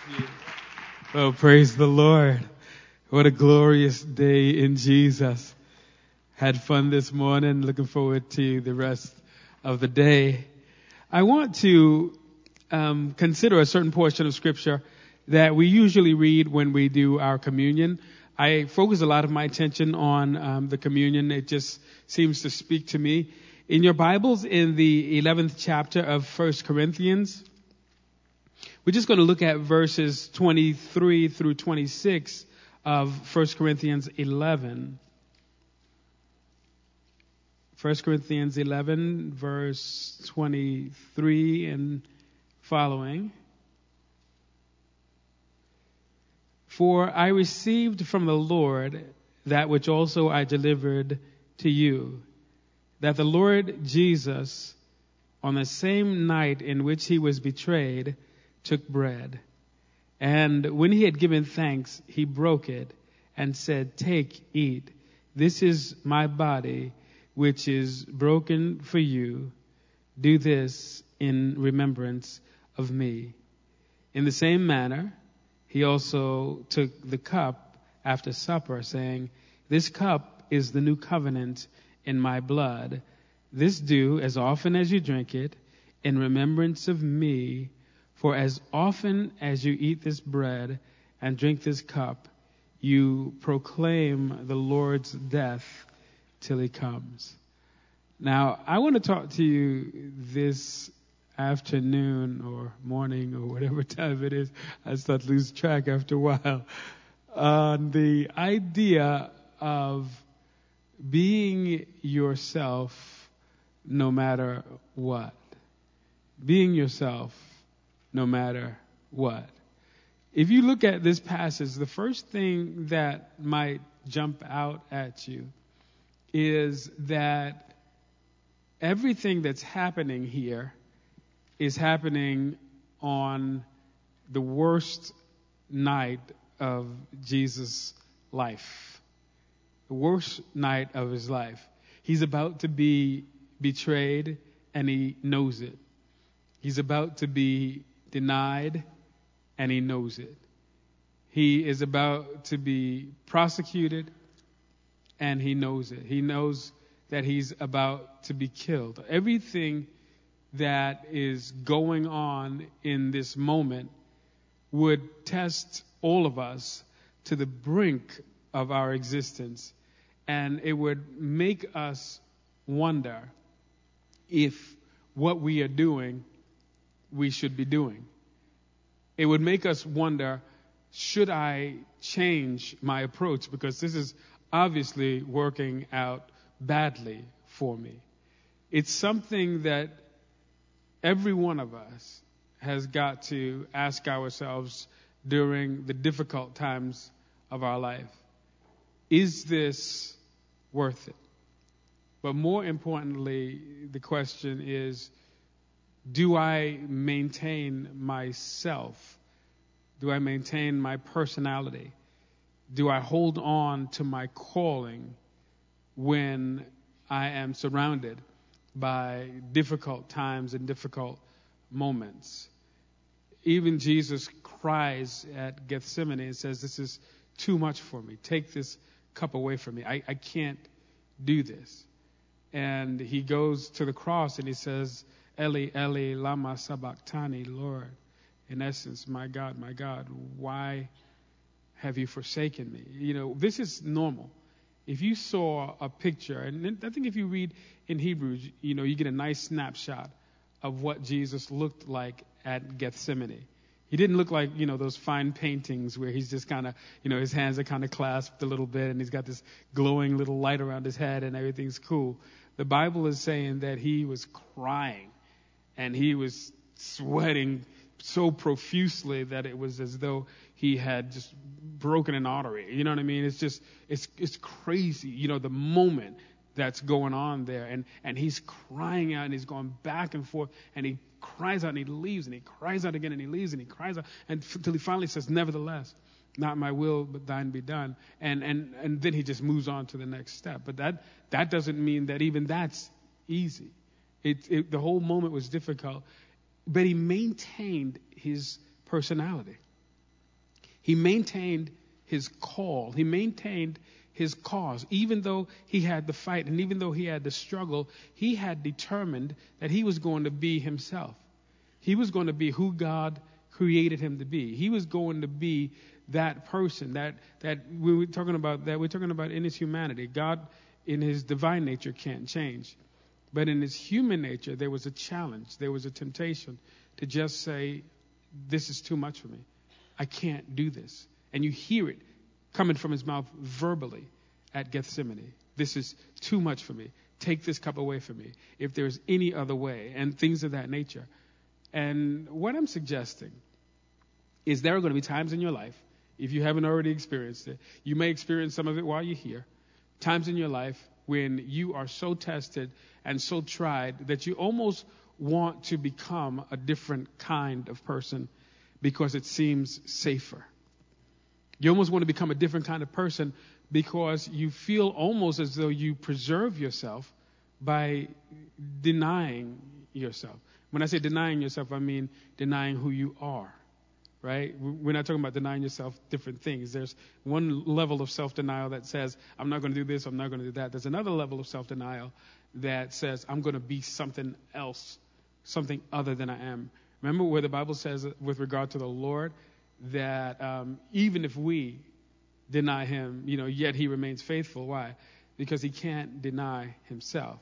Oh, praise the Lord. What a glorious day in Jesus. Had fun this morning. Looking forward to the rest of the day. I want to consider a certain portion of Scripture that we usually read when we do our communion. I focus a lot of my attention on the communion. It just seems to speak to me. In your Bibles, in the 11th chapter of 1 Corinthians, we're just going to look at verses 23 through 26 of 1 Corinthians 11. 1 Corinthians 11, verse 23 and following. For I received from the Lord that which also I delivered to you, that the Lord Jesus, on the same night in which he was betrayed, took bread. And when he had given thanks, he broke it and said, "Take, eat. This is my body, which is broken for you. Do this in remembrance of me." In the same manner, he also took the cup after supper, saying, "This cup is the new covenant in my blood. This do as often as you drink it in remembrance of me. For as often as you eat this bread and drink this cup, you proclaim the Lord's death till he comes." Now, I want to talk to you this afternoon or morning or whatever time it is. I start to lose track after a while. On the idea of being yourself no matter what. Being yourself no matter what. If you look at this passage, the first thing that might jump out at you is that everything that's happening here is happening on the worst night of Jesus' life. The worst night of his life. He's about to be betrayed, and he knows it. He's about to be denied, and he knows it. He is about to be prosecuted, and he knows it. He knows that he's about to be killed. Everything that is going on in this moment would test all of us to the brink of our existence, and it would make us wonder if what we are doing we should be doing. It would make us wonder, should I change my approach? Because this is obviously working out badly for me. It's something that every one of us has got to ask ourselves during the difficult times of our life. Is this worth it? But more importantly, the question is, do I maintain myself? Do I maintain my personality? Do I hold on to my calling when I am surrounded by difficult times and difficult moments? Even Jesus cries at Gethsemane and says, "This is too much for me. Take this cup away from me. I can't do this." And he goes to the cross and he says, "Eli, Eli, lama sabachthani," Lord, in essence, my God, why have you forsaken me? You know, this is normal. If you saw a picture, and I think if you read in Hebrews, you know, you get a nice snapshot of what Jesus looked like at Gethsemane. He didn't look like, you know, those fine paintings where he's just kind of, you know, his hands are kind of clasped a little bit and he's got this glowing little light around his head and everything's cool. The Bible is saying that he was crying and he was sweating so profusely that it was as though he had just broken an artery. You know what I mean? It's just, it's crazy, you know, the moment that's going on there. And he's crying out and he's going back and forth and he cries out and he leaves and he cries out again and he leaves and he cries out until he finally says, "Nevertheless, not my will, but thine be done." And then he just moves on to the next step. But that doesn't mean that even that's easy. The whole moment was difficult, but he maintained his personality. He maintained his call. He maintained his cause. Even though he had the fight and even though he had the struggle, he had determined that he was going to be himself. He was going to be who God created him to be. He was going to be that person that we're talking about in his humanity. God in his divine nature can't change. But in his human nature, there was a challenge. There was a temptation to just say, this is too much for me. I can't do this. And you hear it coming from his mouth verbally at Gethsemane. This is too much for me. Take this cup away from me. If there's any other way, and things of that nature. And what I'm suggesting is there are going to be times in your life, if you haven't already experienced it, you may experience some of it while you're here, times in your life when you are so tested and so tried that you almost want to become a different kind of person because it seems safer. You almost want to become a different kind of person because you feel almost as though you preserve yourself by denying yourself. When I say denying yourself, I mean denying who you are, right? We're not talking about denying yourself different things. There's one level of self-denial that says, I'm not going to do this, I'm not going to do that. There's another level of self-denial that says, I'm going to be something else, something other than I am. Remember where the Bible says with regard to the Lord that even if we deny him, yet he remains faithful. Why? Because he can't deny himself.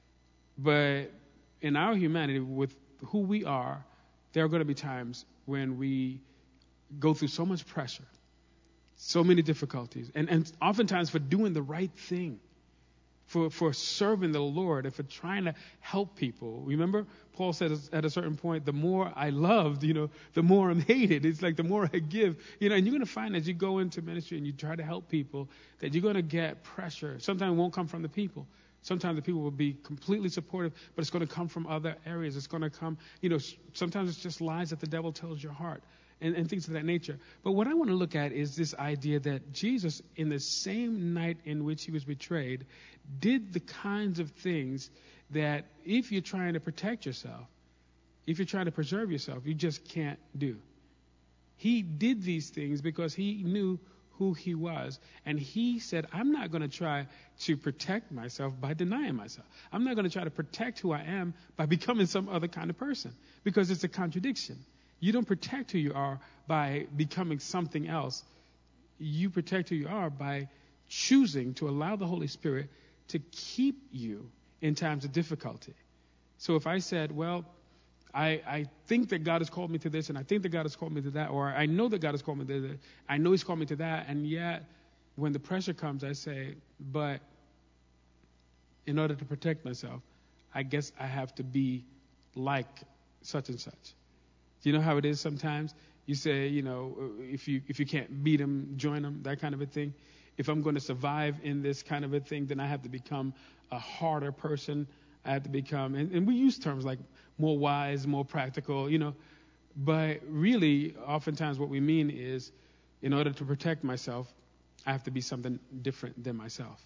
But in our humanity, with who we are, there are going to be times when we go through so much pressure, so many difficulties, and oftentimes for doing the right thing, for serving the Lord, and for trying to help people. Remember, Paul said at a certain point, the more I loved, the more I'm hated. It's like the more I give, and you're going to find as you go into ministry and you try to help people that you're going to get pressure. Sometimes it won't come from the people. Sometimes the people will be completely supportive, but it's going to come from other areas. It's going to come, sometimes it's just lies that the devil tells your heart and things of that nature. But what I want to look at is this idea that Jesus, in the same night in which he was betrayed, did the kinds of things that if you're trying to protect yourself, if you're trying to preserve yourself, you just can't do. He did these things because he knew who he was. And he said, I'm not going to try to protect myself by denying myself. I'm not going to try to protect who I am by becoming some other kind of person, because it's a contradiction. You don't protect who you are by becoming something else. You protect who you are by choosing to allow the Holy Spirit to keep you in times of difficulty. So if I said, well, I think that God has called me to this, and I think that God has called me to that, or I know that God has called me to that, I know he's called me to that, and yet when the pressure comes, I say, but in order to protect myself, I guess I have to be like such and such. Do you know how it is sometimes? You say, if you can't beat them, join them, that kind of a thing. If I'm going to survive in this kind of a thing, then I have to become a harder person. I have to become, and we use terms like more wise, more practical, but really, oftentimes what we mean is, in order to protect myself, I have to be something different than myself.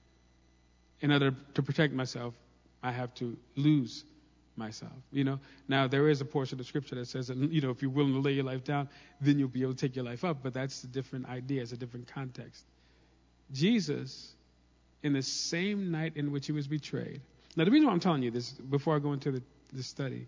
In order to protect myself, I have to lose myself, Now, there is a portion of Scripture that says that, if you're willing to lay your life down, then you'll be able to take your life up, but that's a different idea, it's a different context. Jesus, in the same night in which he was betrayed. Now, the reason why I'm telling you this, before I go into the study,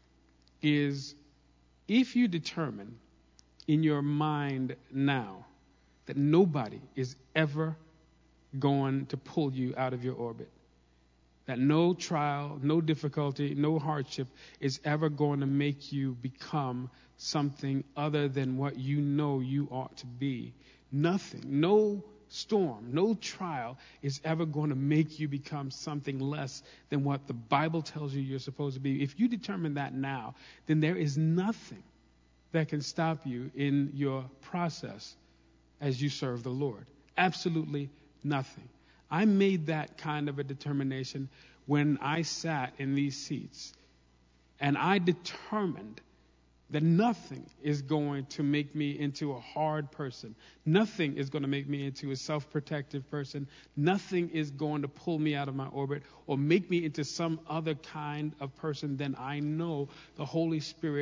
is if you determine in your mind now that nobody is ever going to pull you out of your orbit, that no trial, no difficulty, no hardship is ever going to make you become something other than what you know you ought to be. Nothing, no storm, no trial is ever going to make you become something less than what the Bible tells you you're supposed to be. If you determine that now, then there is nothing that can stop you in your process as you serve the Lord. Absolutely nothing. I made that kind of a determination when I sat in these seats, and I determined that nothing is going to make me into a hard person. Nothing is going to make me into a self-protective person. Nothing is going to pull me out of my orbit or make me into some other kind of person than I know the Holy Spirit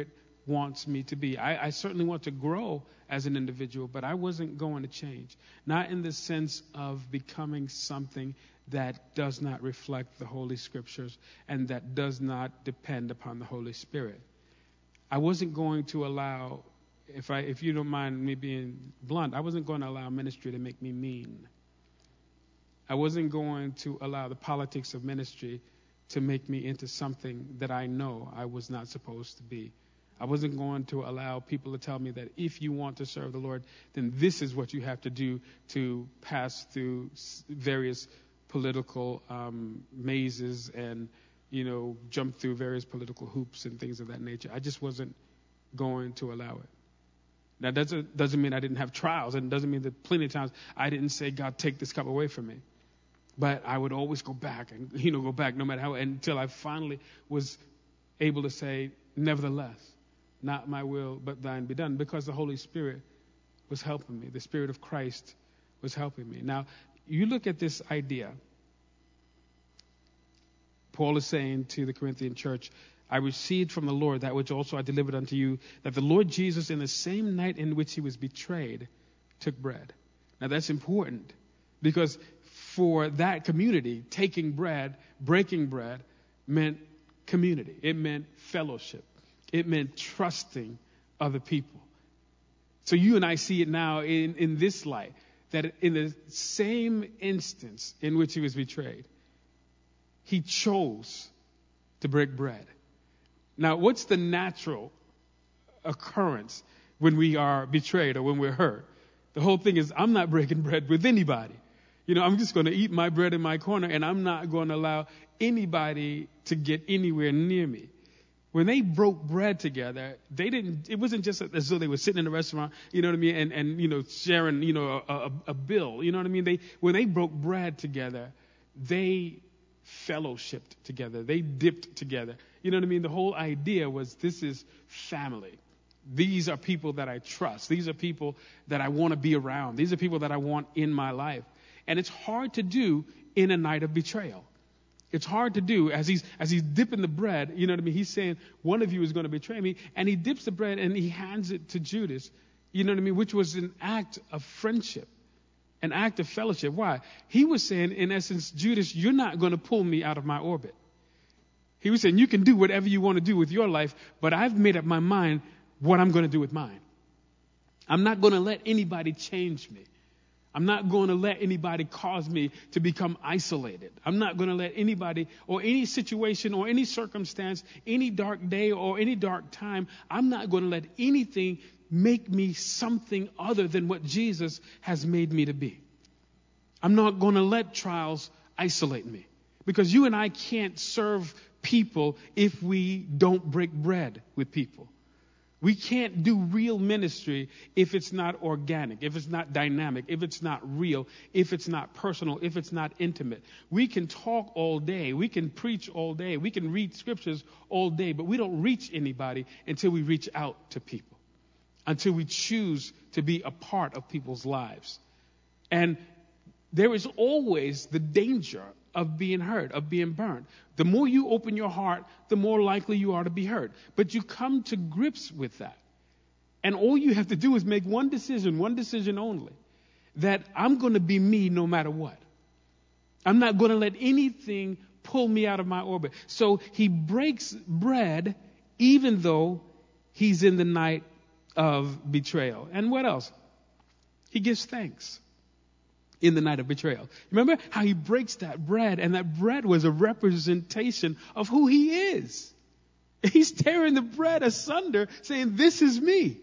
wants me to be. I certainly want to grow as an individual, but I wasn't going to change. Not in the sense of becoming something that does not reflect the Holy Scriptures and that does not depend upon the Holy Spirit. I wasn't going to allow, if you don't mind me being blunt, I wasn't going to allow ministry to make me mean. I wasn't going to allow the politics of ministry to make me into something that I know I was not supposed to be. I wasn't going to allow people to tell me that if you want to serve the Lord, then this is what you have to do to pass through various political mazes and, jump through various political hoops and things of that nature. I just wasn't going to allow it. Now, that doesn't mean I didn't have trials, and doesn't mean that plenty of times I didn't say, God, take this cup away from me. But I would always go back and, go back no matter how, until I finally was able to say, nevertheless, not my will, but thine be done, because the Holy Spirit was helping me. The Spirit of Christ was helping me. Now, you look at this idea. Paul is saying to the Corinthian church, I received from the Lord that which also I delivered unto you, that the Lord Jesus, in the same night in which he was betrayed, took bread. Now, that's important, because for that community, taking bread, breaking bread, meant community. It meant fellowship. It meant trusting other people. So you and I see it now in this light, that in the same instance in which he was betrayed, he chose to break bread. Now, what's the natural occurrence when we are betrayed or when we're hurt? The whole thing is, I'm not breaking bread with anybody. I'm just going to eat my bread in my corner, and I'm not going to allow anybody to get anywhere near me. When they broke bread together, it wasn't just as though they were sitting in a restaurant, and sharing, a bill, when they broke bread together, they fellowshipped together. They dipped together. The whole idea was, this is family. These are people that I trust. These are people that I want to be around. These are people that I want in my life. And it's hard to do in a night of betrayal. It's hard to do as he's dipping the bread. He's saying, one of you is going to betray me. And he dips the bread and he hands it to Judas, which was an act of friendship, an act of fellowship. Why? He was saying, in essence, Judas, you're not going to pull me out of my orbit. He was saying, you can do whatever you want to do with your life, but I've made up my mind what I'm going to do with mine. I'm not going to let anybody change me. I'm not going to let anybody cause me to become isolated. I'm not going to let anybody or any situation or any circumstance, any dark day or any dark time, I'm not going to let anything make me something other than what Jesus has made me to be. I'm not going to let trials isolate me, because you and I can't serve people if we don't break bread with people. We can't do real ministry if it's not organic, if it's not dynamic, if it's not real, if it's not personal, if it's not intimate. We can talk all day. We can preach all day. We can read scriptures all day, but we don't reach anybody until we reach out to people, until we choose to be a part of people's lives. And there is always the danger of being hurt, of being burned. The more you open your heart, the more likely you are to be hurt. But you come to grips with that. And all you have to do is make one decision only, that I'm going to be me no matter what. I'm not going to let anything pull me out of my orbit. So he breaks bread even though he's in the night of betrayal. And what else? He gives thanks in the night of betrayal. Remember how he breaks that bread, and that bread was a representation of who he is. He's tearing the bread asunder, saying, this is me.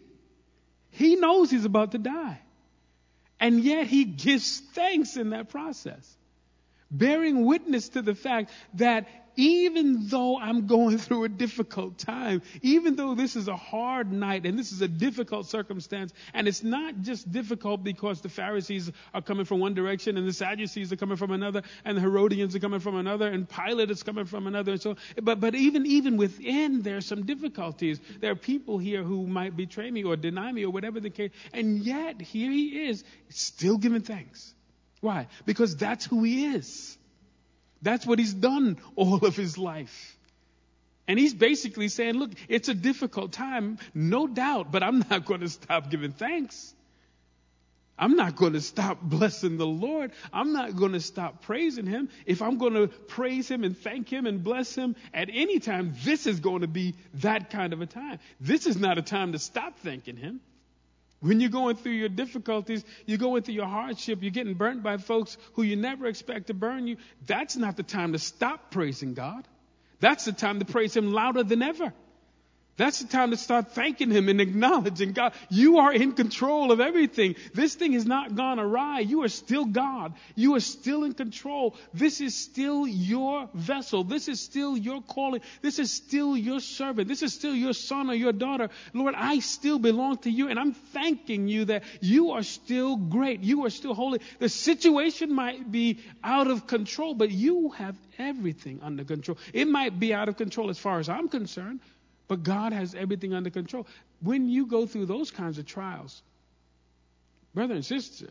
He knows he's about to die. And yet he gives thanks in that process, bearing witness to the fact that even though I'm going through a difficult time, even though this is a hard night and this is a difficult circumstance, and it's not just difficult because the Pharisees are coming from one direction and the Sadducees are coming from another and the Herodians are coming from another and Pilate is coming from another. So, but even within there are some difficulties. There are people here who might betray me or deny me or whatever the case, and yet here he is still giving thanks. Why? Because that's who he is. That's what he's done all of his life. And he's basically saying, look, it's a difficult time, no doubt, but I'm not going to stop giving thanks. I'm not going to stop blessing the Lord. I'm not going to stop praising him. If I'm going to praise him and thank him and bless him at any time, this is going to be that kind of a time. This is not a time to stop thanking him. When you're going through your difficulties, you're going through your hardship, you're getting burnt by folks who you never expect to burn you, that's not the time to stop praising God. That's the time to praise him louder than ever. That's the time to start thanking him and acknowledging God. You are in control of everything. This thing has not gone awry. You are still God. You are still in control. This is still your vessel. This is still your calling. This is still your servant. This is still your son or your daughter. Lord, I still belong to you, and I'm thanking you that you are still great. You are still holy. The situation might be out of control, but you have everything under control. It might be out of control as far as I'm concerned, but God has everything under control. When you go through those kinds of trials, brother and sister,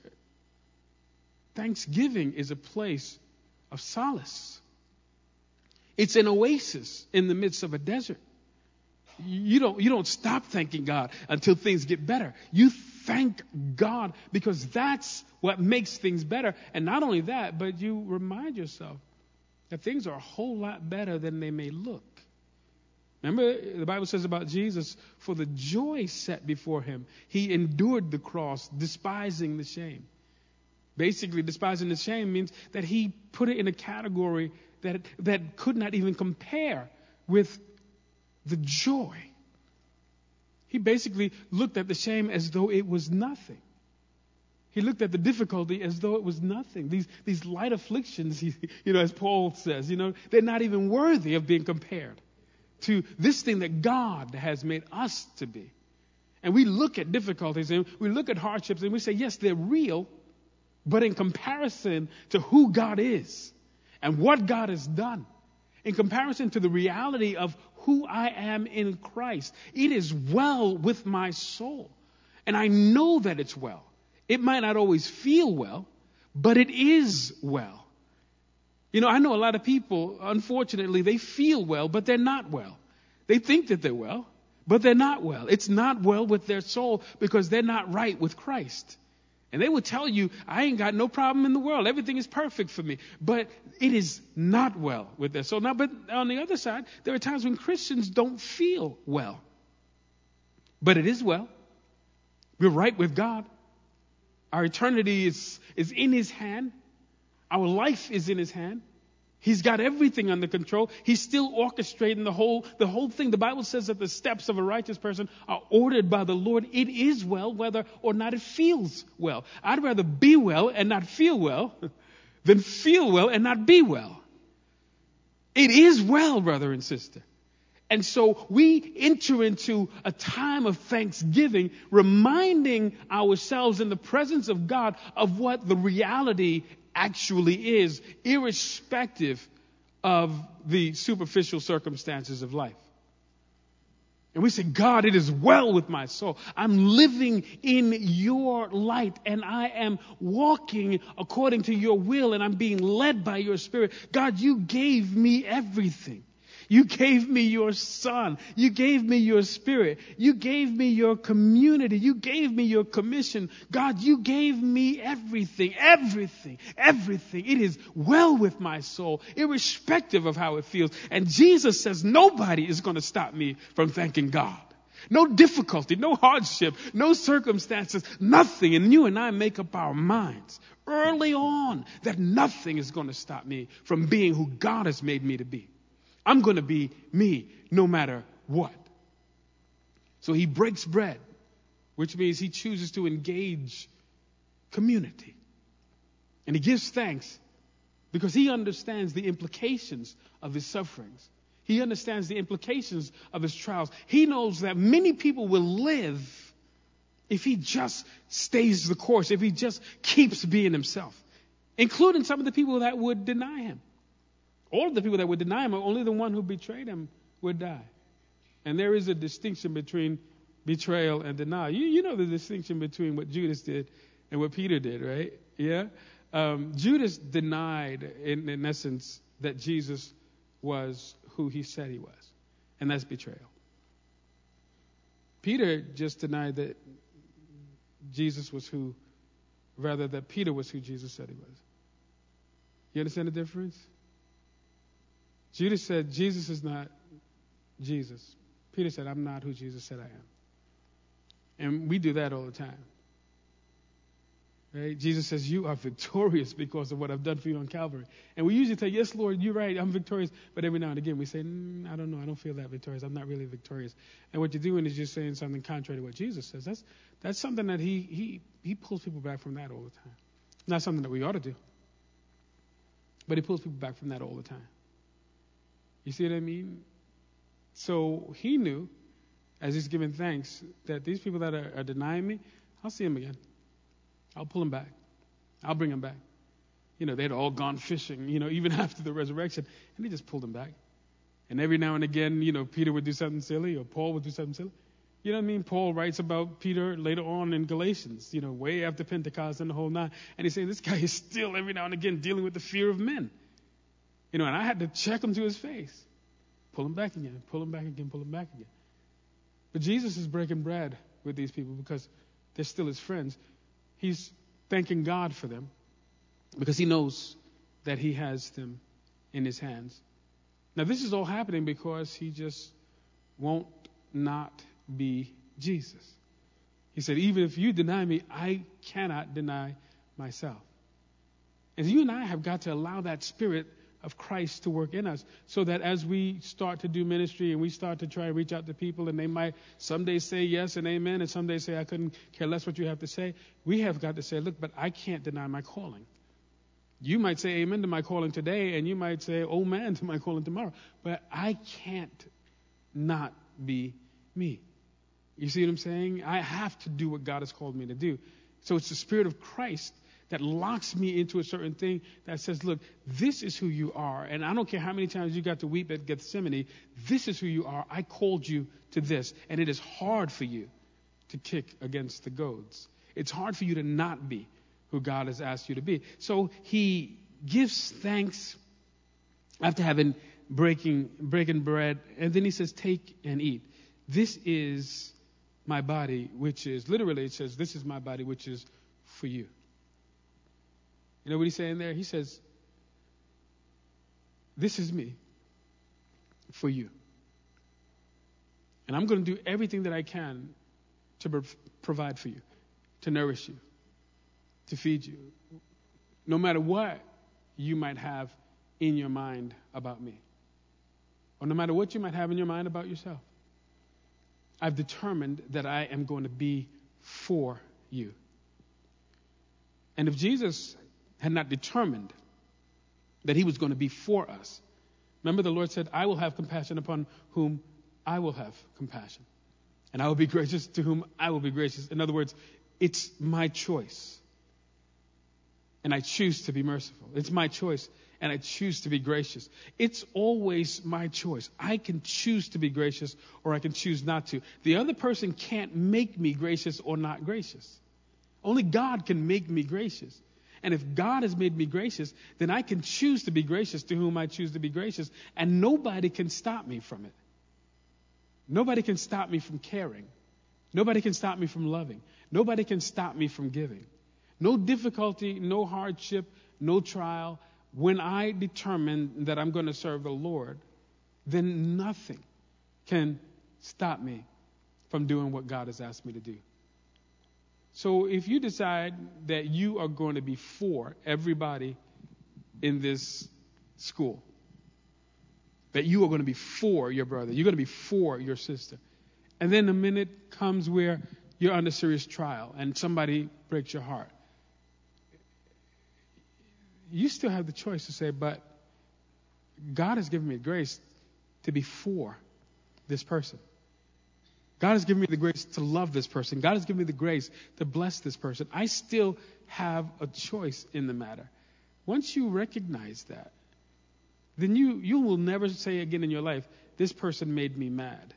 Thanksgiving is a place of solace. It's an oasis in the midst of a desert. You don't stop thanking God until things get better. You thank God because that's what makes things better. And not only that, but you remind yourself that things are a whole lot better than they may look. Remember, the Bible says about Jesus, for the joy set before him, he endured the cross, despising the shame. Basically, despising the shame means that he put it in a category that could not even compare with the joy. He basically looked at the shame as though it was nothing. He looked at the difficulty as though it was nothing. These light afflictions, as Paul says, they're not even worthy of being compared to this thing that God has made us to be. And we look at difficulties and we look at hardships and we say, yes, they're real, but in comparison to who God is and what God has done, in comparison to the reality of who I am in Christ, it is well with my soul. And I know that it's well. It might not always feel well, but it is well. I know a lot of people, unfortunately, they feel well, but they're not well. They think that they're well, but they're not well. It's not well with their soul because they're not right with Christ. And they will tell you, I ain't got no problem in the world. Everything is perfect for me. But it is not well with their soul. Now, but on the other side, there are times when Christians don't feel well. But it is well. We're right with God. Our eternity is in his hand. Our life is in his hand. He's got everything under control. He's still orchestrating the whole thing. The Bible says that the steps of a righteous person are ordered by the Lord. It is well, whether or not it feels well. I'd rather be well and not feel well than feel well and not be well. It is well, brother and sister. And so we enter into a time of thanksgiving, reminding ourselves in the presence of God of what the reality actually is, irrespective of the superficial circumstances of life. And we say, God, it is well with my soul. I'm living in your light and I am walking according to your will and I'm being led by your Spirit. God, you gave me everything. You gave me your son. You gave me your Spirit. You gave me your community. You gave me your commission. God, you gave me everything, everything, everything. It is well with my soul, irrespective of how it feels. And Jesus says nobody is going to stop me from thanking God. No difficulty, no hardship, no circumstances, nothing. And you and I make up our minds early on that nothing is going to stop me from being who God has made me to be. I'm going to be me no matter what. So he breaks bread, which means he chooses to engage community. And he gives thanks because he understands the implications of his sufferings. He understands the implications of his trials. He knows that many people will live if he just stays the course, if he just keeps being himself, including some of the people that would deny him. All of the people that would deny him, only the one who betrayed him would die. And there is a distinction between betrayal and denial. You know the distinction between what Judas did and what Peter did, right? Yeah? Judas denied, in essence, that Jesus was who he said he was. And that's betrayal. Peter just denied that Jesus was that Peter was who Jesus said he was. You understand the difference? Judas said, Jesus is not Jesus. Peter said, I'm not who Jesus said I am. And we do that all the time. Right? Jesus says, you are victorious because of what I've done for you on Calvary. And we usually say, yes, Lord, you're right, I'm victorious. But every now and again we say, I don't know, I don't feel that victorious. I'm not really victorious. And what you're doing is you're saying something contrary to what Jesus says. That's something that he pulls people back from that all the time. Not something that we ought to do. But he pulls people back from that all the time. You see what I mean? So he knew, as he's giving thanks, that these people that are denying me, I'll see them again. I'll pull them back. I'll bring them back. They'd all gone fishing, even after the resurrection, and he just pulled them back. And every now and again, Peter would do something silly, or Paul would do something silly. You know what I mean? Paul writes about Peter later on in Galatians, way after Pentecost and the whole nine. And he's saying this guy is still every now and again dealing with the fear of men. And I had to check him to his face. Pull him back again, pull him back again, pull him back again. But Jesus is breaking bread with these people because they're still his friends. He's thanking God for them because he knows that he has them in his hands. Now, this is all happening because he just won't not be Jesus. He said, even if you deny me, I cannot deny myself. And you and I have got to allow that spirit of Christ to work in us so that as we start to do ministry and we start to try and reach out to people and they might someday say yes and amen and someday say I couldn't care less what you have to say, we have got to say, look, but I can't deny my calling. You might say amen to my calling today and you might say oh man to my calling tomorrow, but I can't not be me. You see what I'm saying? I have to do what God has called me to do. So it's the Spirit of Christ that locks me into a certain thing that says, look, this is who you are. And I don't care how many times you got to weep at Gethsemane. This is who you are. I called you to this. And it is hard for you to kick against the goads. It's hard for you to not be who God has asked you to be. So he gives thanks after having breaking bread. And then he says, take and eat. This is my body, which is, literally it says, this is my body, which is for you. You know what he's saying there? He says, this is me for you. And I'm going to do everything that I can to provide for you, to nourish you, to feed you, no matter what you might have in your mind about me, or no matter what you might have in your mind about yourself. I've determined that I am going to be for you. And if Jesus had not determined that he was going to be for us. Remember the Lord said, I will have compassion upon whom I will have compassion. And I will be gracious to whom I will be gracious. In other words, it's my choice. And I choose to be merciful. It's my choice. And I choose to be gracious. It's always my choice. I can choose to be gracious or I can choose not to. The other person can't make me gracious or not gracious. Only God can make me gracious. And if God has made me gracious, then I can choose to be gracious to whom I choose to be gracious, and nobody can stop me from it. Nobody can stop me from caring. Nobody can stop me from loving. Nobody can stop me from giving. No difficulty, no hardship, no trial. When I determine that I'm going to serve the Lord, then nothing can stop me from doing what God has asked me to do. So if you decide that you are going to be for everybody in this school, that you are going to be for your brother, you're going to be for your sister, and then a minute comes where you're under serious trial and somebody breaks your heart, you still have the choice to say, but God has given me grace to be for this person. God has given me the grace to love this person. God has given me the grace to bless this person. I still have a choice in the matter. Once you recognize that, then you will never say again in your life, this person made me mad.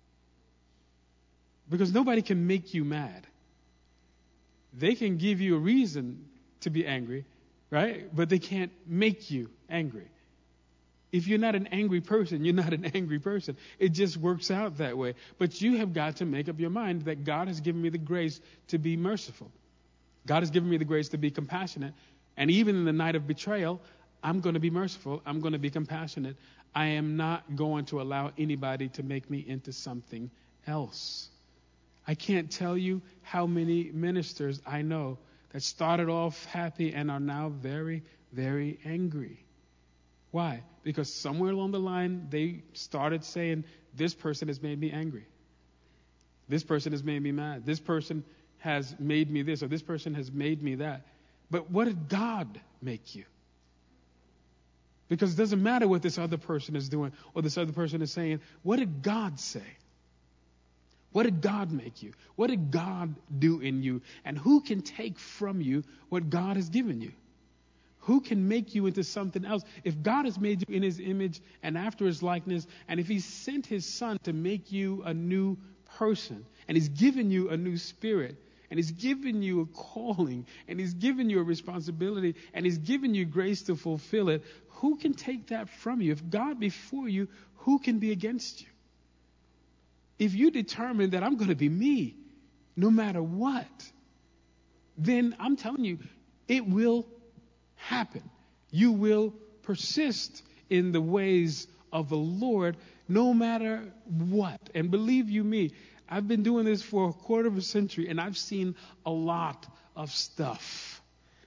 Because nobody can make you mad. They can give you a reason to be angry, right? But they can't make you angry. If you're not an angry person, you're not an angry person. It just works out that way. But you have got to make up your mind that God has given me the grace to be merciful. God has given me the grace to be compassionate. And even in the night of betrayal, I'm going to be merciful. I'm going to be compassionate. I am not going to allow anybody to make me into something else. I can't tell you how many ministers I know that started off happy and are now very, very angry. Why? Because somewhere along the line, they started saying, this person has made me angry. This person has made me mad. This person has made me this, or this person has made me that. But what did God make you? Because it doesn't matter what this other person is doing or this other person is saying. What did God say? What did God make you? What did God do in you? And who can take from you what God has given you? Who can make you into something else? If God has made you in his image and after his likeness, and if he sent his son to make you a new person, and he's given you a new spirit, and he's given you a calling, and he's given you a responsibility, and he's given you grace to fulfill it, who can take that from you? If God be for you, who can be against you? If you determine that I'm going to be me, no matter what, then I'm telling you, it will happen. You will persist in the ways of the Lord no matter what. And believe you me, I've been doing this for a quarter of a century, and I've seen a lot of stuff.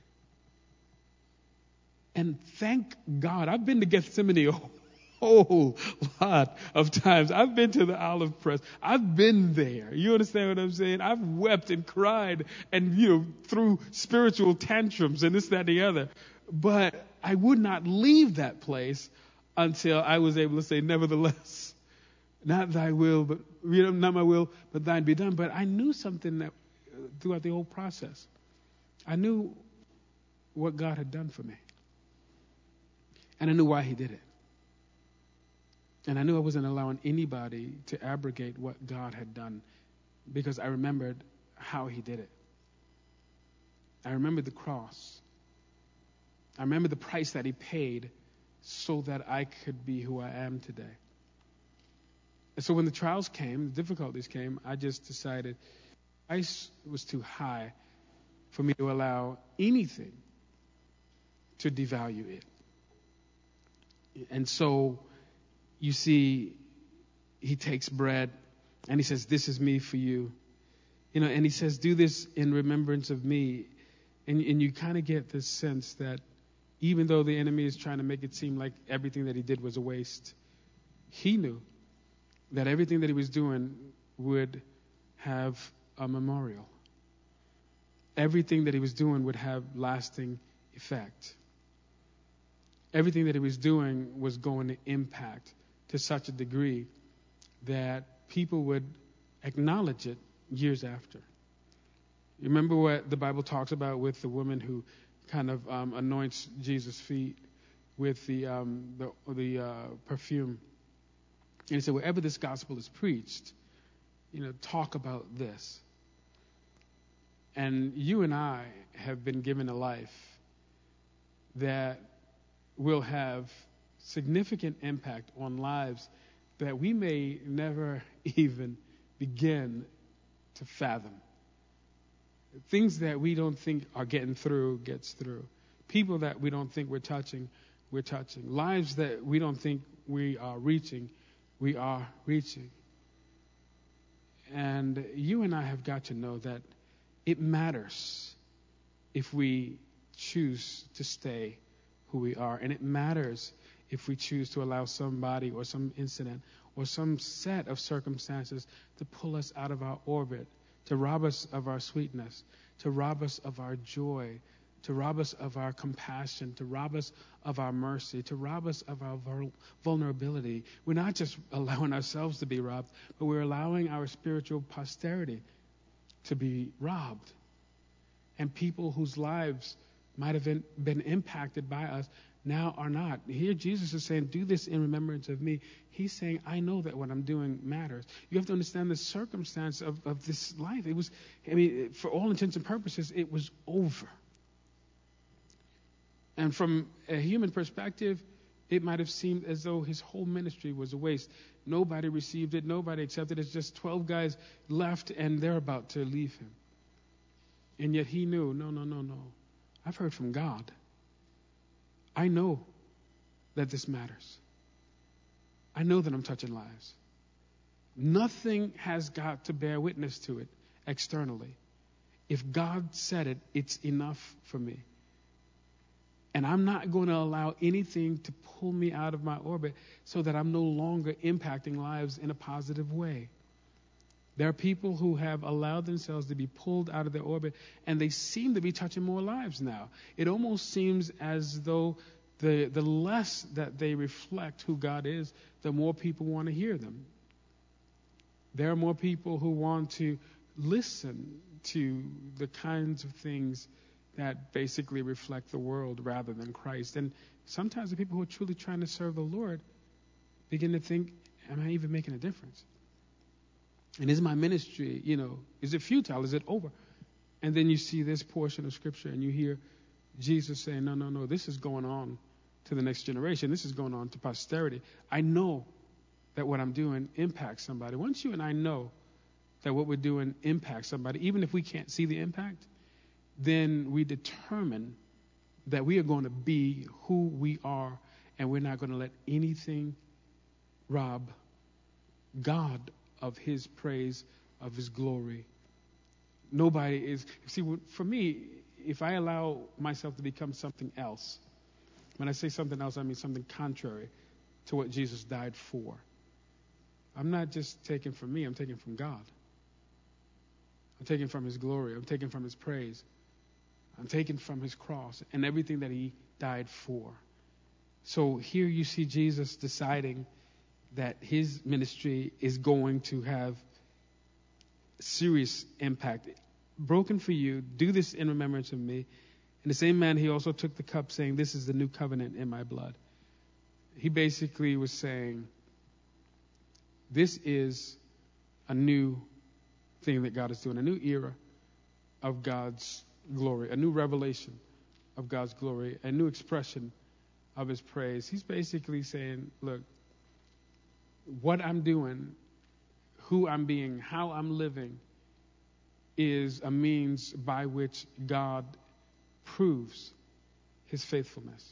And thank God, I've been to Gethsemane a whole lot of times. I've been to the olive press. I've been there. You understand what I'm saying? I've wept and cried and, through spiritual tantrums and this, that, and the other. But I would not leave that place until I was able to say, nevertheless, not thy will, but not my will, but thine be done. But I knew something that throughout the whole process. I knew what God had done for me. And I knew why he did it. And I knew I wasn't allowing anybody to abrogate what God had done, because I remembered how he did it. I remembered the cross. I remember the price that he paid so that I could be who I am today. And so when the trials came, the difficulties came, I just decided the price was too high for me to allow anything to devalue it. And so, you see, he takes bread and he says, this is me for you. And he says, do this in remembrance of me. And you kind of get this sense that even though the enemy is trying to make it seem like everything that he did was a waste, he knew that everything that he was doing would have a memorial. Everything that he was doing would have lasting effect. Everything that he was doing was going to impact to such a degree that people would acknowledge it years after. You remember what the Bible talks about with the woman who kind of anoints Jesus' feet with the perfume. And he said, wherever this gospel is preached, talk about this. And you and I have been given a life that will have significant impact on lives that we may never even begin to fathom. Things that we don't think are getting through, gets through. People that we don't think we're touching. Lives that we don't think we are reaching, we are reaching. And you and I have got to know that it matters if we choose to stay who we are. And it matters if we choose to allow somebody or some incident or some set of circumstances to pull us out of our orbit, to rob us of our sweetness, to rob us of our joy, to rob us of our compassion, to rob us of our mercy, to rob us of our vulnerability. We're not just allowing ourselves to be robbed, but we're allowing our spiritual posterity to be robbed. And people whose lives might have been impacted by us now are not. Here Jesus is saying, do this in remembrance of me. He's saying, I know that what I'm doing matters. You have to understand the circumstance of this life. It was, for all intents and purposes, it was over. And from a human perspective, It might have seemed as though his whole ministry was a waste. Nobody received it. Nobody accepted it. It's just 12 guys left, and they're about to leave him. And yet he knew, no. I've heard from God. I know that this matters. I know that I'm touching lives. Nothing has got to bear witness to it externally. If God said it, it's enough for me. And I'm not going to allow anything to pull me out of my orbit so that I'm no longer impacting lives in a positive way. There are people who have allowed themselves to be pulled out of their orbit, and they seem to be touching more lives now. It almost seems as though the less that they reflect who God is, the more people want to hear them. There are more people who want to listen to the kinds of things that basically reflect the world rather than Christ. And sometimes the people who are truly trying to serve the Lord begin to think, am I even making a difference? And is my ministry, is it futile? Is it over? And then you see this portion of Scripture and you hear Jesus saying, no, this is going on to the next generation. This is going on to posterity. I know that what I'm doing impacts somebody. Once you and I know that what we're doing impacts somebody, even if we can't see the impact, then we determine that we are going to be who we are, and we're not going to let anything rob God of his praise, of his glory. Nobody is. See, for me, if I allow myself to become something else, when I say something else, I mean something contrary to what Jesus died for. I'm not just taking from me, I'm taking from God. I'm taking from his glory. I'm taking from his praise. I'm taking from his cross and everything that he died for. So here you see Jesus deciding that his ministry is going to have serious impact. Broken for you, do this in remembrance of me. In the same manner, he also took the cup, saying, this is the new covenant in my blood. He basically was saying, this is a new thing that God is doing, a new era of God's glory, a new revelation of God's glory, a new expression of his praise. He's basically saying, look, what I'm doing, who I'm being, how I'm living is a means by which God proves his faithfulness.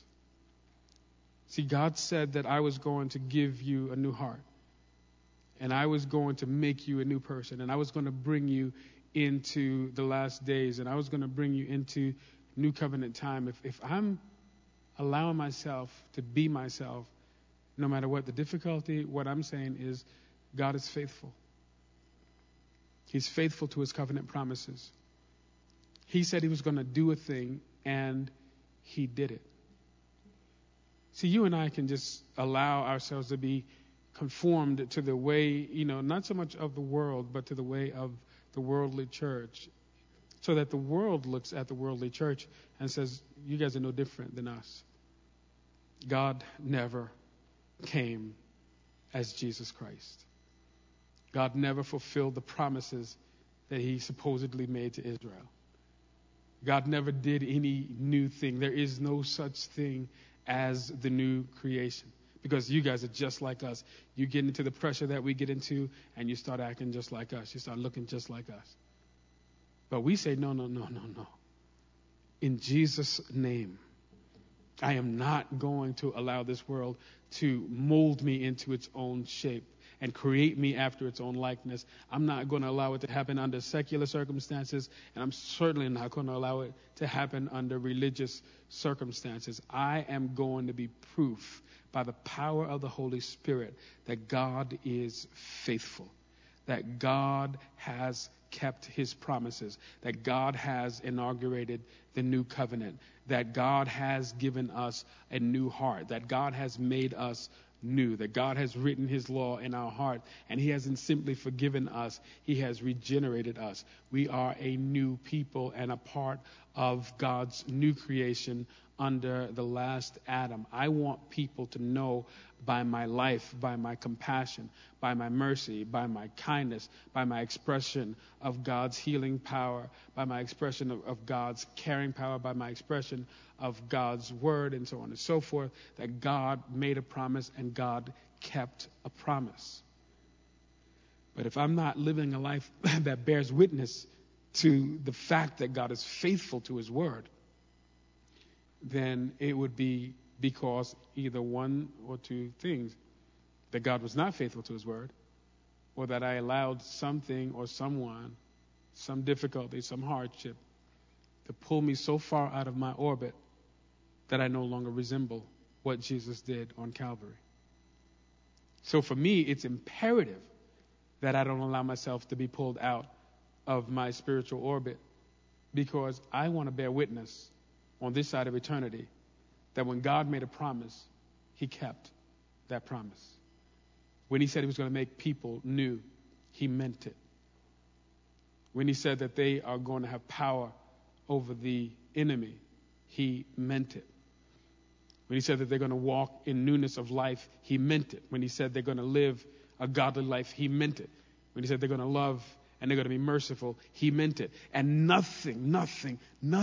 See, God said that I was going to give you a new heart, and I was going to make you a new person, and I was going to bring you into the last days, and I was going to bring you into new covenant time. If I'm allowing myself to be myself, no matter what the difficulty, what I'm saying is God is faithful. He's faithful to his covenant promises. He said he was going to do a thing, and he did it. See, you and I can just allow ourselves to be conformed to the way, not so much of the world, but to the way of the worldly church, so that the world looks at the worldly church and says, you guys are no different than us. God never came as Jesus Christ. God never fulfilled the promises that he supposedly made to Israel. God never did any new thing. There is no such thing as the new creation, because you guys are just like us. You get into the pressure that we get into, and you start acting just like us. You start looking just like us. But we say, no. In Jesus' name, I am not going to allow this world to mold me into its own shape and create me after its own likeness. I'm not going to allow it to happen under secular circumstances, and I'm certainly not going to allow it to happen under religious circumstances. I am going to be proof by the power of the Holy Spirit that God is faithful, that God has kept his promises, that God has inaugurated the new covenant, that God has given us a new heart, that God has made us new, that God has written his law in our heart, and he hasn't simply forgiven us, he has regenerated us. We are a new people and a part of God's new creation under the last Adam. I want people to know by my life, by my compassion, by my mercy, by my kindness, by my expression of God's healing power, by my expression of God's caring power, by my expression of God's word, and so on and so forth, that God made a promise and God kept a promise. But if I'm not living a life that bears witness to the fact that God is faithful to his word, then it would be because either one or two things: that God was not faithful to his word, or that I allowed something or someone, some difficulty, some hardship, to pull me so far out of my orbit that I no longer resemble what Jesus did on Calvary. So for me, it's imperative that I don't allow myself to be pulled out of my spiritual orbit, because I want to bear witness on this side of eternity that when God made a promise, he kept that promise. When he said he was going to make people new, he meant it. When he said that they are going to have power over the enemy, he meant it. When he said that they're going to walk in newness of life, he meant it. When he said they're going to live a godly life, he meant it. When he said they're going to love and they're going to be merciful, he meant it. And nothing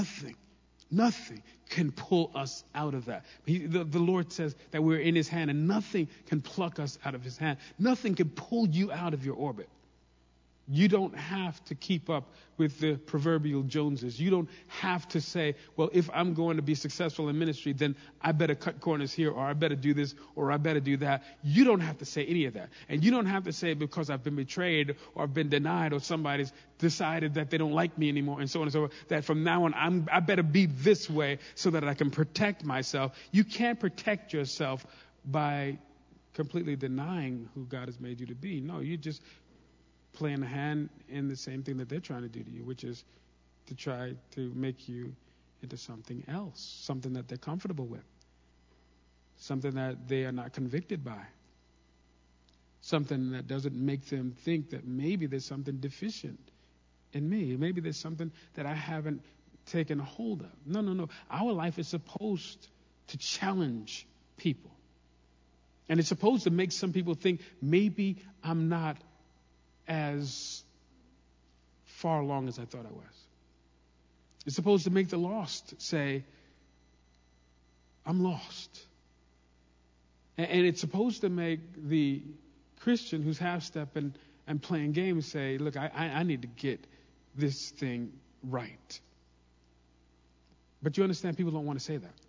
can pull us out of that. The Lord says that we're in his hand, and nothing can pluck us out of his hand. Nothing can pull you out of your orbit. You don't have to keep up with the proverbial Joneses. You don't have to say, well, if I'm going to be successful in ministry, then I better cut corners here, or I better do this, or I better do that. You don't have to say any of that. And you don't have to say, because I've been betrayed or I've been denied or somebody's decided that they don't like me anymore and so on and so forth, that from now on I better be this way so that I can protect myself. You can't protect yourself by completely denying who God has made you to be. No, you just playing a hand in the same thing that they're trying to do to you, which is to try to make you into something else, something that they're comfortable with, something that they are not convicted by, something that doesn't make them think that maybe there's something deficient in me. Maybe there's something that I haven't taken a hold of. No. Our life is supposed to challenge people. And it's supposed to make some people think, maybe I'm not as far along as I thought I was. It's supposed to make the lost say, I'm lost. And it's supposed to make the Christian who's half-step and playing games say, look, I need to get this thing right. But you understand, people don't want to say that.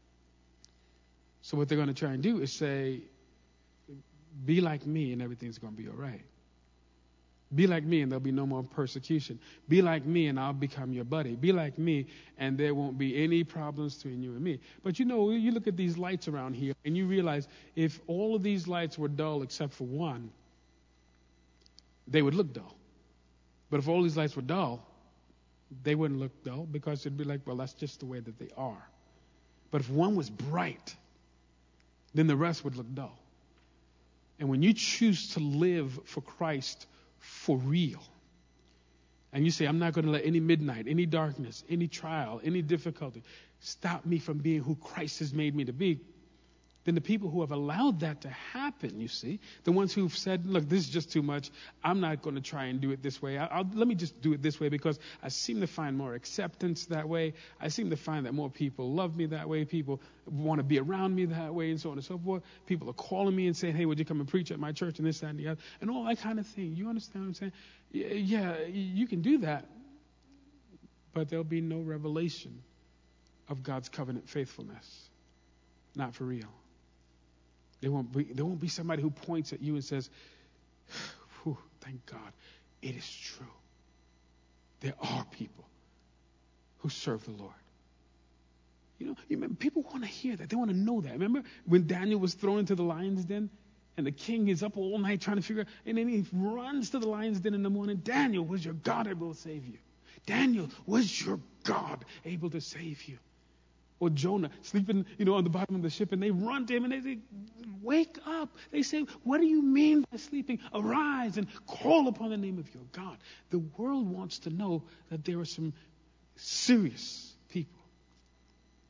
So what they're going to try and do is say, be like me and everything's going to be all right. Be like me and there'll be no more persecution. Be like me and I'll become your buddy. Be like me and there won't be any problems between you and me. But you know, you look at these lights around here and you realize if all of these lights were dull except for one, they would look dull. But if all these lights were dull, they wouldn't look dull, because it'd be like, well, that's just the way that they are. But if one was bright, then the rest would look dull. And when you choose to live for Christ for real, and you say, I'm not going to let any midnight, any darkness, any trial, any difficulty stop me from being who Christ has made me to be, then the people who have allowed that to happen, you see, the ones who've said, look, this is just too much, I'm not going to try and do it this way. Let me just do it this way, because I seem to find more acceptance that way. I seem to find that more people love me that way. People want to be around me that way, and so on and so forth. People are calling me and saying, hey, would you come and preach at my church, and this, that, and the other, and all that kind of thing. You understand what I'm saying? Yeah, you can do that, but there'll be no revelation of God's covenant faithfulness. Not for real. There won't be somebody who points at you and says, thank God, it is true. There are people who serve the Lord. You remember, people want to hear that. They want to know that. Remember when Daniel was thrown into the lion's den and the king is up all night trying to figure out, and then he runs to the lion's den in the morning. Daniel, was your God able to save you? Daniel, was your God able to save you? Or Jonah sleeping, on the bottom of the ship, and they run to him and they say, wake up. They say, what do you mean by sleeping? Arise and call upon the name of your God. The world wants to know that there are some serious people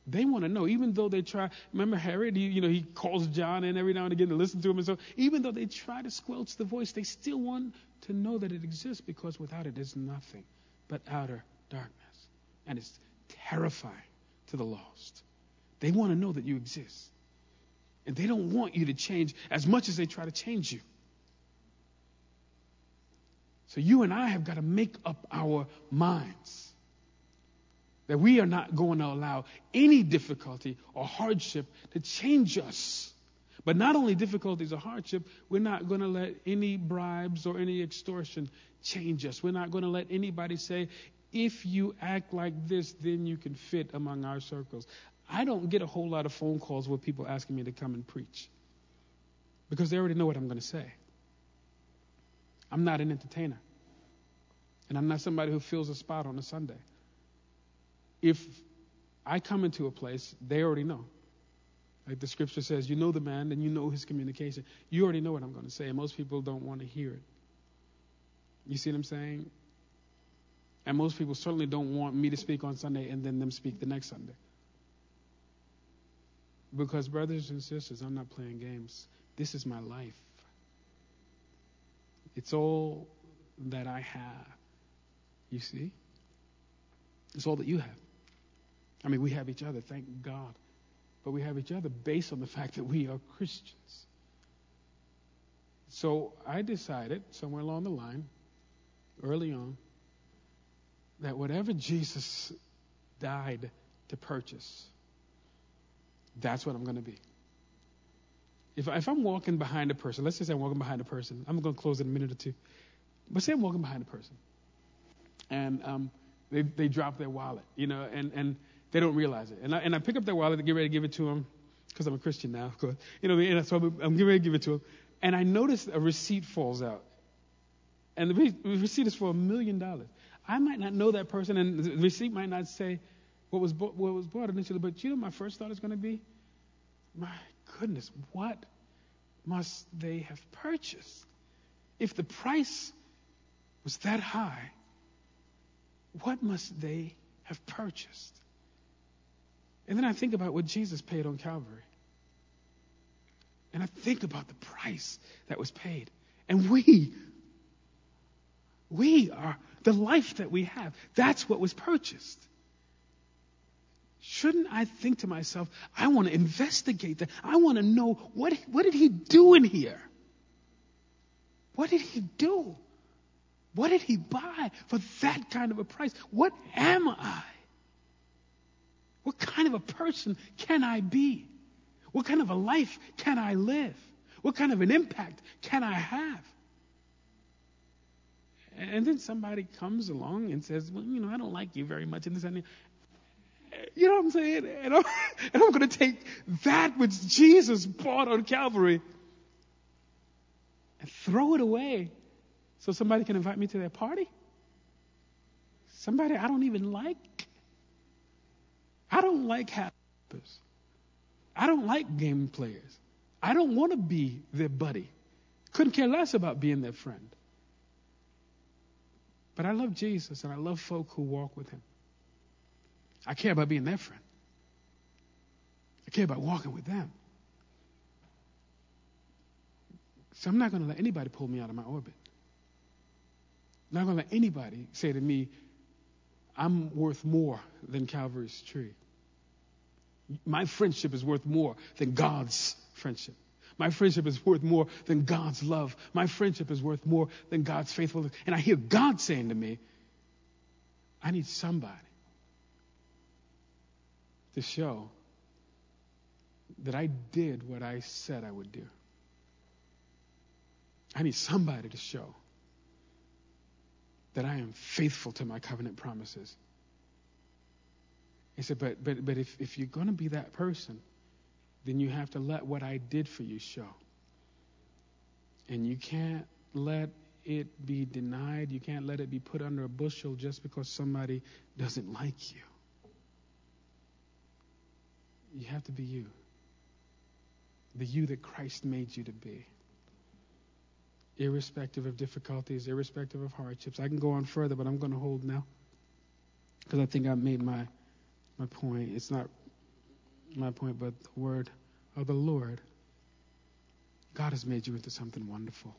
They want to know, even though they try. Remember Herod, he calls John in every now and again to listen to him. And so even though they try to squelch the voice, they still want to know that it exists, because without it, there's nothing but outer darkness. And it's terrifying to the lost. They want to know that you exist. And they don't want you to change as much as they try to change you. So you and I have got to make up our minds that we are not going to allow any difficulty or hardship to change us. But not only difficulties or hardship, we're not going to let any bribes or any extortion change us. We're not going to let anybody say, if you act like this, then you can fit among our circles. I don't get a whole lot of phone calls with people asking me to come and preach, because they already know what I'm going to say. I'm not an entertainer. And I'm not somebody who fills a spot on a Sunday. If I come into a place, they already know. Like the scripture says, you know the man and you know his communication. You already know what I'm going to say, and most people don't want to hear it. You see what I'm saying? And most people certainly don't want me to speak on Sunday and then them speak the next Sunday. Because, brothers and sisters, I'm not playing games. This is my life. It's all that I have. You see? It's all that you have. I mean, we have each other, thank God. But we have each other based on the fact that we are Christians. So I decided somewhere along the line, early on, that whatever Jesus died to purchase, that's what I'm going to be. If I'm walking behind a person, let's just say I'm walking behind a person. I'm going to close in a minute or two. But say I'm walking behind a person, and they drop their wallet, and they don't realize it. And I pick up their wallet and get ready to give it to them, because I'm a Christian now, of course. So I'm getting ready to give it to them. And I notice a receipt falls out. And the receipt is for $1 million. I might not know that person, and the receipt might not say what was bought initially. But my first thought is going to be, my goodness, what must they have purchased? If the price was that high, what must they have purchased? And then I think about what Jesus paid on Calvary. And I think about the price that was paid. And we are the life that we have. That's what was purchased. Shouldn't I think to myself, I want to investigate that. I want to know, what did he do in here? What did he do? What did he buy for that kind of a price? What am I? What kind of a person can I be? What kind of a life can I live? What kind of an impact can I have? And then somebody comes along and says, well, I don't like you very much in this and that. You know what I'm saying? And I'm going to take that which Jesus bought on Calvary and throw it away so somebody can invite me to their party? Somebody I don't even like? I don't like happers. I don't like game players. I don't want to be their buddy. Couldn't care less about being their friend. But I love Jesus, and I love folk who walk with him. I care about being their friend. I care about walking with them. So I'm not going to let anybody pull me out of my orbit. I'm not going to let anybody say to me, I'm worth more than Calvary's tree. My friendship is worth more than God's friendship. My friendship is worth more than God's love. My friendship is worth more than God's faithfulness. And I hear God saying to me, I need somebody to show that I did what I said I would do. I need somebody to show that I am faithful to my covenant promises. He said, but if you're going to be that person, then you have to let what I did for you show. And you can't let it be denied. You can't let it be put under a bushel just because somebody doesn't like you. You have to be you. The you that Christ made you to be. Irrespective of difficulties, irrespective of hardships. I can go on further, but I'm going to hold now. Because I think I've made my point. It's not my point, but the word of the Lord. God has made you into something wonderful.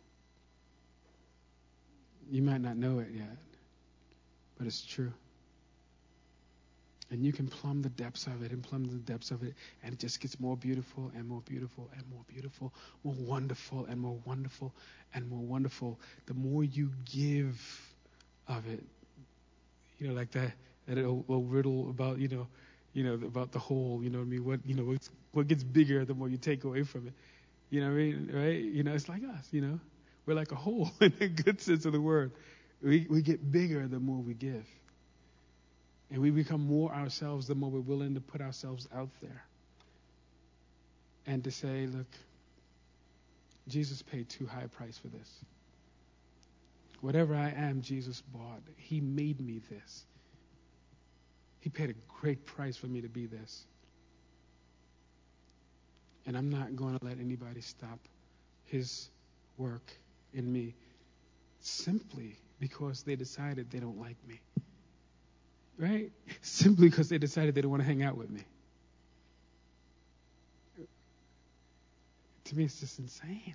You might not know it yet, but it's true. And you can plumb the depths of it and plumb the depths of it, and it just gets more beautiful and more beautiful and more beautiful, more wonderful and more wonderful and more wonderful. The more you give of it, like that old riddle about about the whole. You know what I mean? What gets bigger the more you take away from it. You know what I mean? Right? It's like us. We're like a whole in the good sense of the word. We get bigger the more we give. And we become more ourselves the more we're willing to put ourselves out there. And to say, look, Jesus paid too high a price for this. Whatever I am, Jesus bought. He made me this. He paid a great price for me to be this. And I'm not going to let anybody stop his work in me simply because they decided they don't like me. Right? Simply because they decided they don't want to hang out with me. To me, it's just insane.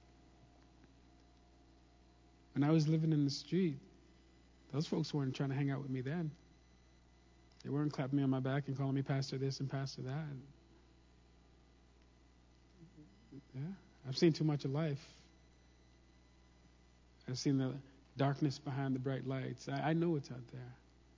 When I was living in the street, those folks weren't trying to hang out with me then. They weren't clapping me on my back and calling me pastor this and pastor that. Yeah, I've seen too much of life. I've seen the darkness behind the bright lights. I know what's out there.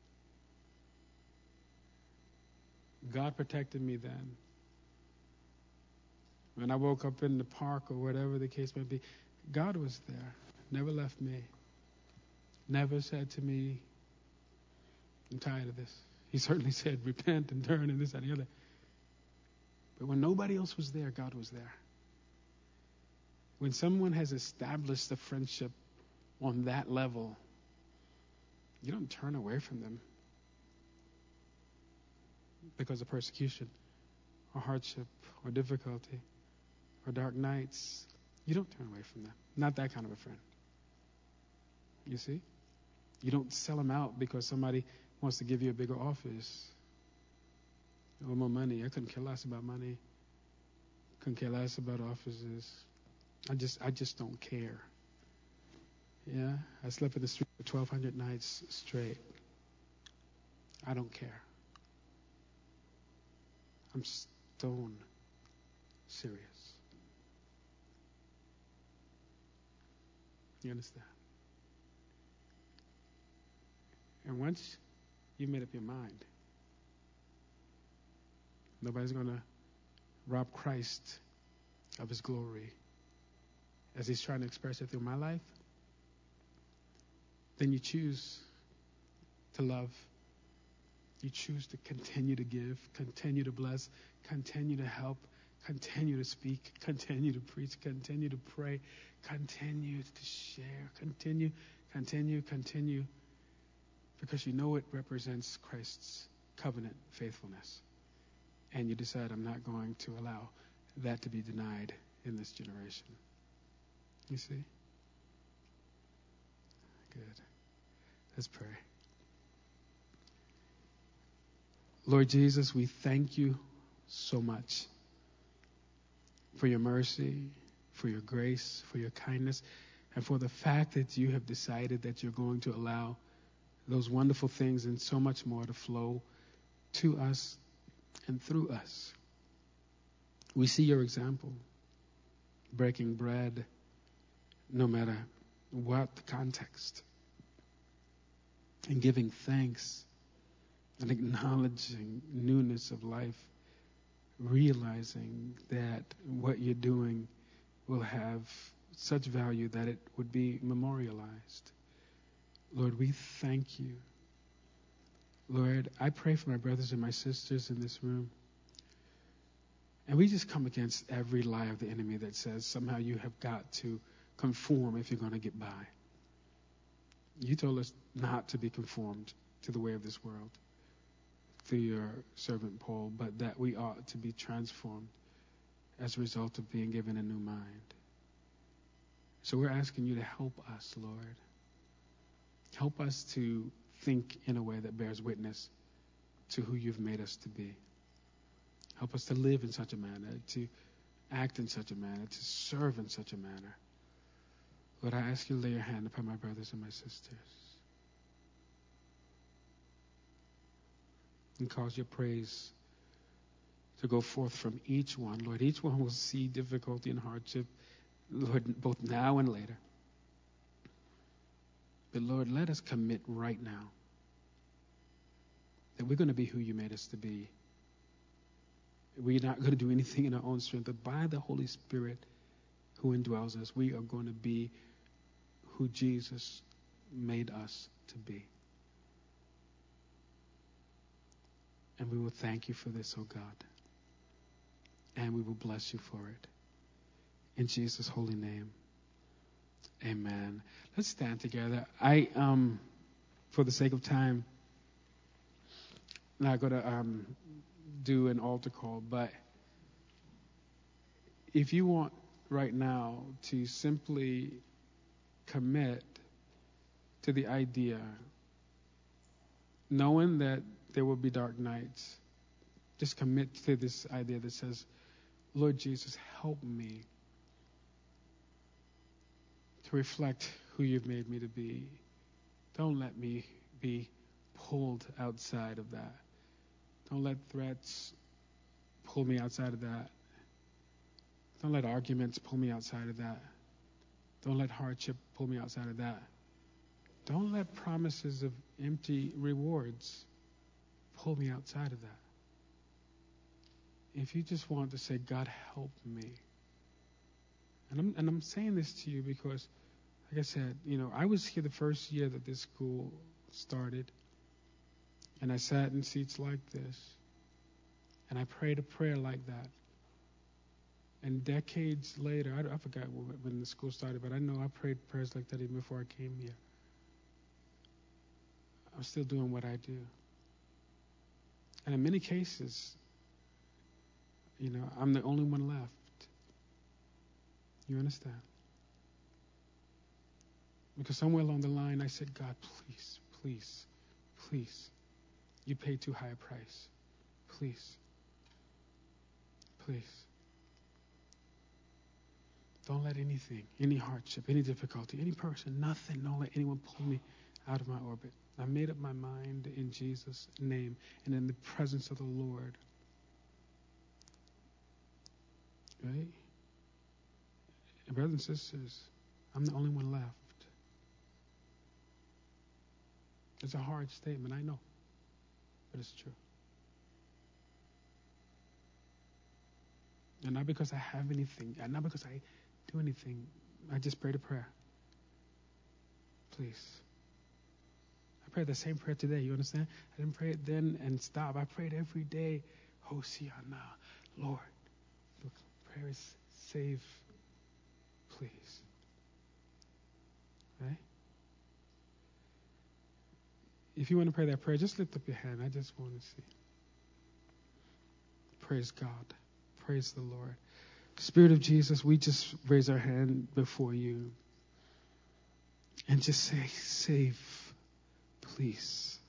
God protected me then. When I woke up in the park or whatever the case may be, God was there. Never left me. Never said to me, I'm tired of this. He certainly said, repent and turn and this and the other. But when nobody else was there, God was there. When someone has established a friendship on that level, you don't turn away from them because of persecution or hardship or difficulty or dark nights. You don't turn away from them. Not that kind of a friend. You see? You don't sell them out because somebody wants to give you a bigger office or more money. I couldn't care less about money. Couldn't care less about offices. I just don't care. Yeah? I slept in the street for 1,200 nights straight. I don't care. I'm stone serious. You understand? And once you've made up your mind, nobody's going to rob Christ of his glory as he's trying to express it through my life, then you choose to love. You choose to continue to give, continue to bless, continue to help, continue to speak, continue to preach, continue to pray, continue to share, continue, because you know it represents Christ's covenant faithfulness. And you decide, I'm not going to allow that to be denied in this generation. You see? Good. Let's pray. Lord Jesus, we thank you so much for your mercy, for your grace, for your kindness, and for the fact that you have decided that you're going to allow those wonderful things and so much more to flow to us and through us. We see your example, breaking bread, no matter what the context, and giving thanks and acknowledging newness of life, realizing that what you're doing will have such value that it would be memorialized. Lord, we thank you. Lord, I pray for my brothers and my sisters in this room. And we just come against every lie of the enemy that says somehow you have got to conform if you're going to get by. You told us not to be conformed to the way of this world through your servant Paul, but that we ought to be transformed as a result of being given a new mind. So we're asking you to help us, Lord. Help us to think in a way that bears witness to who you've made us to be. Help us to live in such a manner, to act in such a manner, to serve in such a manner. Lord, I ask you to lay your hand upon my brothers and my sisters and cause your praise to go forth from each one. Lord, each one will see difficulty and hardship, Lord, both now and later. But Lord, let us commit right now that we're going to be who you made us to be. We're not going to do anything in our own strength, but by the Holy Spirit who indwells us, we are going to be who Jesus made us to be. And we will thank you for this, oh God. And we will bless you for it. In Jesus' holy name, amen. Let's stand together. For the sake of time, not going to do an altar call, but if you want right now to simply commit to the idea, knowing that there will be dark nights, just commit to this idea that says, Lord Jesus, help me to reflect who you've made me to be. Don't let me be pulled outside of that. Don't let threats pull me outside of that. Don't let arguments pull me outside of that. Don't let hardship pull me outside of that. Don't let promises of empty rewards pull me outside of that. If you just want to say, God, help me. And I'm saying this to you because, like I said, I was here the first year that this school started. And I sat in seats like this. And I prayed a prayer like that. And decades later, I forgot when the school started, but I know I prayed prayers like that even before I came here. I'm still doing what I do. And in many cases, I'm the only one left. You understand? Because somewhere along the line, I said, God, please, please, please. You paid too high a price. Please. Please. Don't let anything, any hardship, any difficulty, any person, nothing, don't let anyone pull me out of my orbit. I made up my mind in Jesus' name and in the presence of the Lord. Right? And brothers and sisters, I'm the only one left. It's a hard statement, I know, but it's true. And not because I have anything, and not because I do anything, I just prayed a prayer. Please. I prayed the same prayer today, you understand? I didn't pray it then and stop. I prayed every day, Hosiana, Lord. The prayer is save, please. Right? If you want to pray that prayer, just lift up your hand. I just want to see. Praise God. Praise the Lord. Spirit of Jesus, we just raise our hand before you and just say, save, please.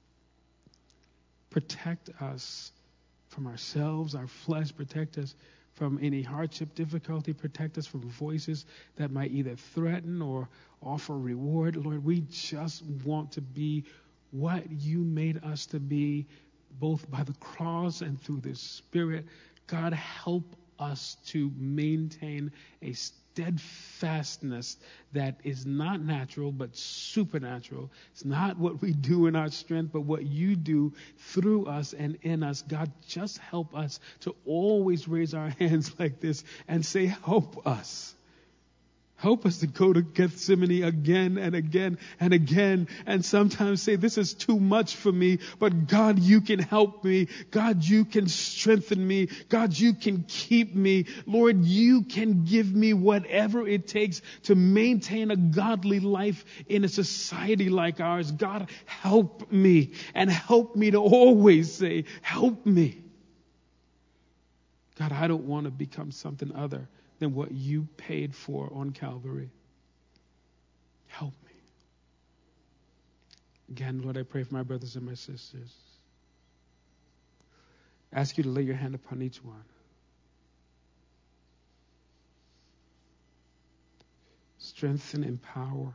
Protect us from ourselves, our flesh. Protect us from any hardship, difficulty. Protect us from voices that might either threaten or offer reward. Lord, we just want to be what you made us to be, both by the cross and through the Spirit. God, help us to maintain a steadfastness that is not natural but supernatural. It's not what we do in our strength, but what you do through us and in us. God, just help us to always raise our hands like this and say, help us. Help us to go to Gethsemane again and again and again, and sometimes say, this is too much for me, but God, you can help me. God, you can strengthen me. God, you can keep me. Lord, you can give me whatever it takes to maintain a godly life in a society like ours. God, help me, and help me to always say, help me. God, I don't want to become something other than what you paid for on Calvary. Help me. Again, Lord, I pray for my brothers and my sisters. I ask you to lay your hand upon each one. Strengthen, empower.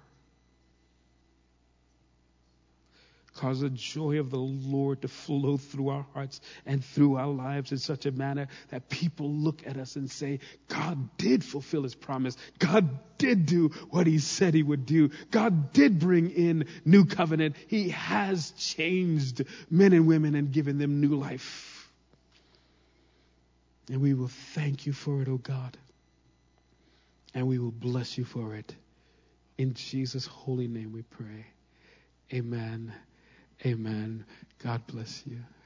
Cause the joy of the Lord to flow through our hearts and through our lives in such a manner that people look at us and say, God did fulfill his promise. God did do what he said he would do. God did bring in new covenant. He has changed men and women and given them new life. And we will thank you for it, oh God. And we will bless you for it. In Jesus' holy name we pray. Amen. Amen. God bless you.